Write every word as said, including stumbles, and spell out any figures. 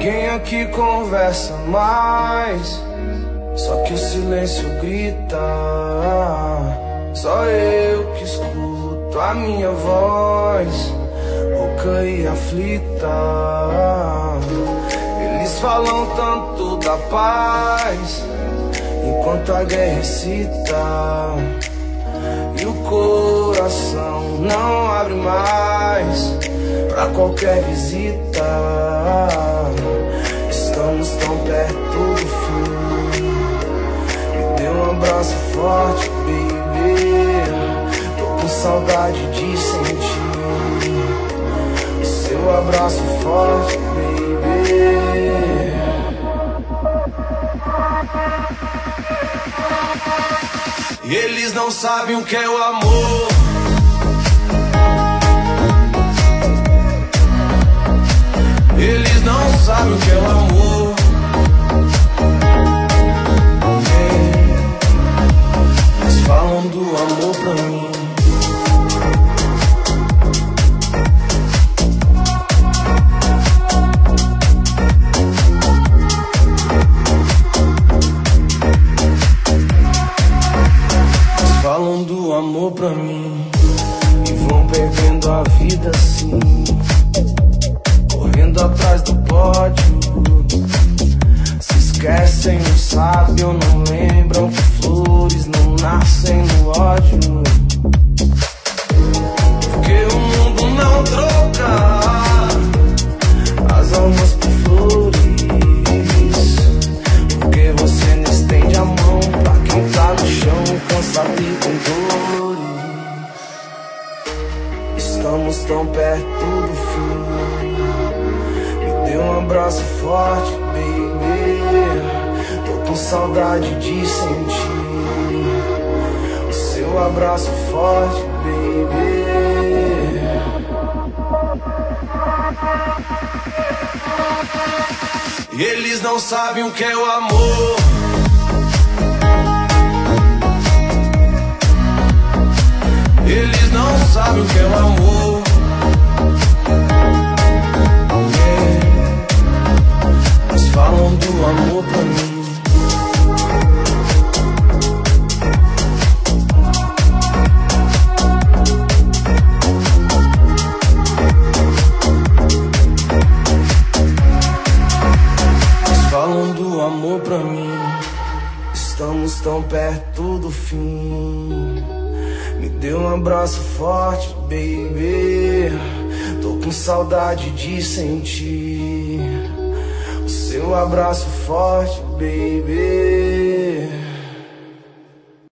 Ninguém aqui conversa mais, só que o silêncio grita. Só eu que escuto a minha voz, rouca e aflita. Eles falam tanto da paz, enquanto a guerra excita. E o coração não abre mais pra qualquer visita. Estamos tão perto do fim. Me dê um abraço forte, baby. Tô com saudade de sentir o seu abraço forte, baby. E eles não sabem o que é o amor. Eles não sabem o que é o amor. Yeah. Mas falam do amor pra mim. Mas falam do amor pra mim e vão perdendo a vida assim, correndo atrás do pódio. Se esquecem, não sabem ou não lembram que flores não nascem no ódio. Porque o mundo não troca as almas por flores. Porque você não estende a mão pra quem tá no chão, cansado e com dores. Estamos tão perto do fim. Dê um abraço forte, baby. Tô com saudade de sentir o seu abraço forte, baby. E eles não sabem o que é o amor. Eles não sabem o que é o amor. Falam do amor pra mim. Mas falam do amor pra mim. Estamos tão perto do fim. Me dê um abraço forte, baby. Tô com saudade de sentir seu abraço forte, baby.